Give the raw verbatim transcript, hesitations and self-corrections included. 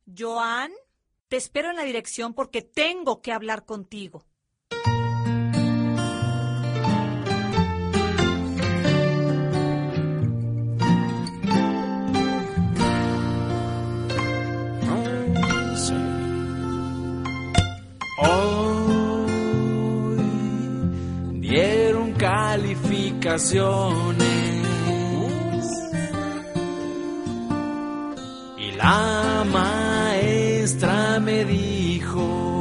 Joan, te espero en la dirección porque tengo que hablar contigo. Hoy dieron calificaciones y la maestra me dijo: